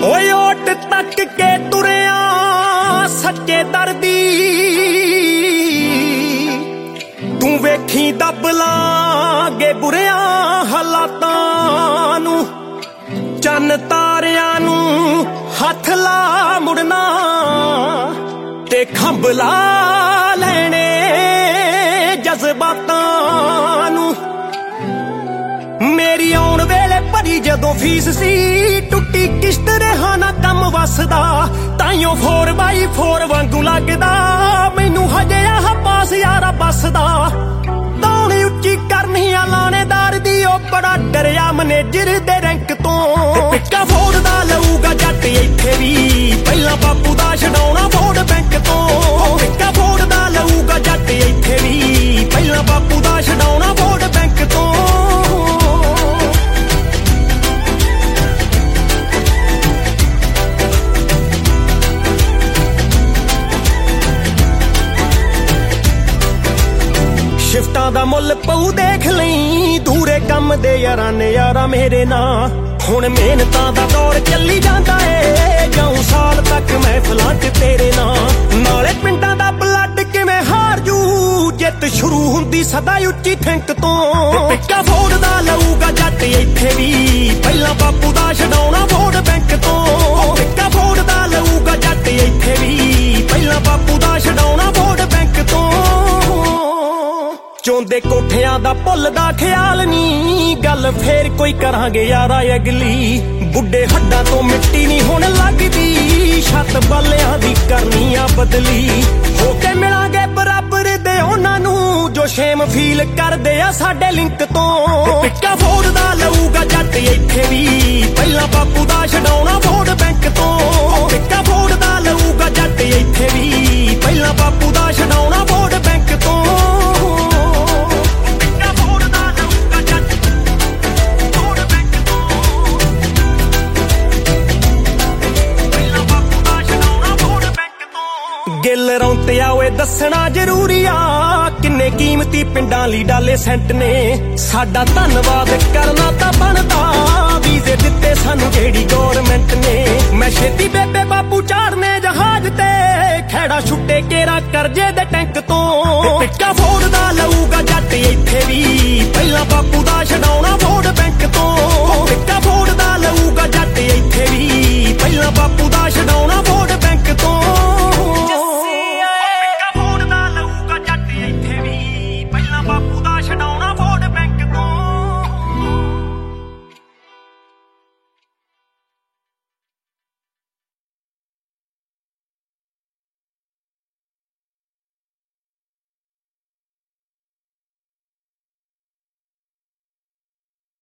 ਓਏ ਓਟ ਤੱਕ ਕੇ ਤੁਰਿਆ ਸੱਚੇ ਦਰਦੀ ਤੂੰ ਵੇਖੀ ਦੱਬ ਲਾਂਗੇ ਬੁਰਿਆਂ ਹਾਲਾਤਾਂ ਨੂੰ ਚੰਨ ਤਾਰਿਆਂ ਨੂੰ ਹੱਥ ਲਾ ਮੁੜਨਾ ਤੇ ਖੰਭ ਲਾ ਲੈਣੇ ਜਜ਼ਬਾਤਾਂ ਨੂੰ। ਮੇਰੀ ਆਉਣ ਵੇਲੇ ਭਰੀ ਜਦੋਂ ਫੀਸ ਸੀ ਟੁੱਟੀ ਕਿਸ਼ਤ ਰਿਹਾ ਨਾ ਕੰਮ ਵਸਦਾ ਤਾਈਓ 4x4 ਵਾਂਗੂ ਲੱਗਦਾ ਮੈਨੂੰ ਹਜੇ ਆਹ ਪਾਸ ਯਾਰਾ ਬੱਸਦਾ। ਦੌੜ ਉੱਚੀ ਕਰਨੀ ਆ ਲਾਣੇਦਾਰ ਦੀ ਉਹ ਬੜਾ ਡਰਿਆ ਮੈਨੇਜਰ ਦੇ ਰੈਂਕ ਤੋਂ। ਪਿੱਕਾ ਫੋੜਦਾ ਲਊਗਾ ਜੱਟ ਇੱਥੇ ਵੀ ਪਹਿਲਾਂ ਬਾਪੂ ਦਾ ਛਡਾਉਣਾ ਵੋਟ ਬੈਂਕ ਤੋਂ। ਪਿੱਕਾ ਫੋੜਦਾ ਲਊਗਾ ਜੱਟ ਇੱਥੇ ਵੀ ਪਹਿਲਾਂ ਬਾਪੂ ਦਾ ਛਡਾਉਣਾ ਵੋਟ ਬੈਂਕ ਤੋਂ। ਸ਼ਿਫਟਾਂ ਦਾ ਮੁੱਲ ਪਊ ਦੇਖ ਲਈ ਦੂਰੇ ਕੰਮ ਦੇ ਯਾਰਾਂ ਨੇ ਯਾਰਾ ਮੇਰੇ ਨਾਲ। ਹੁਣ ਮਿਹਨਤਾਂ ਦਾ ਦੌਰ ਚੱਲੀ ਜਾਂਦਾ ਏ ਜਾਊ ਸਾਲ ਤੱਕ ਮਹਿਫਲਾਂ 'ਚ ਤੇਰੇ ਨਾਲ। ਨਾਲੇ ਪਿੰਡਾਂ ਦਾ ਬਲੱਡ ਕਿਵੇਂ ਹਾਰ ਜੂ ਜਿੱਤ ਸ਼ੁਰੂ ਹੁੰਦੀ ਸਦਾ ਉੱਚੀ ਥਿੰਕ ਤੋਂ। ਪਿੱਕਾ ਫੋੜਦਾ ਲਊਗਾ ਜੱਟ ਇੱਥੇ ਵੀ ਪਹਿਲਾਂ ਬਾਪੂ ਦਾ ਛਡਾਉਣਾ ਵੋਟ ਬੈਂਕ ਤੋਂ। ਪਿੱਕਾ ਫੋੜਦਾ ਲਊਗਾ ਜੱਟ ਇੱਥੇ ਵੀ ਪਹਿਲਾਂ ਬਾਪੂ ਦਾ ਛਡਾਉਣਾ ਵੋਟ ਬੈਂਕ ਤੋਂ। ਚੋਂਦੇ ਕੋਠਿਆਂ ਦਾ ਭੁੱਲਦਾ ਖਿਆਲ ਨੀ ਗੱਲ ਫੇਰ ਕੋਈ ਕਰਾਂਗੇ ਯਾਰਾ ਅਗਲੀ। ਬੁੱਢੇ ਹੱਡਾਂ ਤੋਂ ਮਿੱਟੀ ਨਹੀਂ ਹੁਣ ਲੱਗਦੀ ਛੱਤ ਬਾਲਿਆਂ ਦੀ ਕਰਨੀ ਆ ਬਦਲੀ। ਹੋ ਕੇ ਮਿਲਾਂਗੇ ਬਰਾਬਰ ਦੇ ਉਹਨਾਂ ਨੂੰ ਜੋ ਸ਼ੇਮ ਫੀਲ ਕਰਦੇ ਆ ਸਾਡੇ ਲਿੰਕ ਤੋਂ। ਪਿੱਕਾ ਫੋੜਦਾ ਲਊਗਾ ਜੱਟ ਇੱਥੇ ਵੀ ਪਹਿਲਾਂ ਬਾਪੂ ਦਾ ਛਡਾਉਣਾ ਵੋਟ ਬੈਂਕ ਤੋਂ। ਪਿੱਕਾ ਫੋੜਦਾ ਲਊਗਾ ਜੱਟ ਇੱਥੇ ਵੀ ਪਹਿਲਾਂ ਬਾਪੂ ਦਾ ਛਡਾਉਣਾ ਵੋਟ ਬੈਂਕ ਤੋਂ। ਗਿੱਲ ਰੌਂਤਿਆ ਓਏ ਦੱਸਣਾ ਜ਼ਰੂਰੀ ਆ ਕਿੰਨੇ ਕੀਮਤੀ ਪਿੰਡਾਂ ਲਈ ਡਾਲੇ ਸੈਂਟ ਨੇ। ਸਾਡਾ ਧੰਨਵਾਦ ਕਰਨਾ ਤਾਂ ਬਣਦਾ ਵੀਜ਼ੇ ਦਿੱਤੇ ਸਾਨੂੰ ਜਿਹੜੀ ਗੌਰਮੈਂਟ ਨੇ। ਮੈਂ ਛੇਤੀ ਬੇਬੇ ਬਾਪੂ ਚਾੜਨੇ ਜਹਾਜ਼ ਤੇ ਖੈੜਾ ਛੁੱਟੇ ਕੇਰਾ ਕਰਜੇ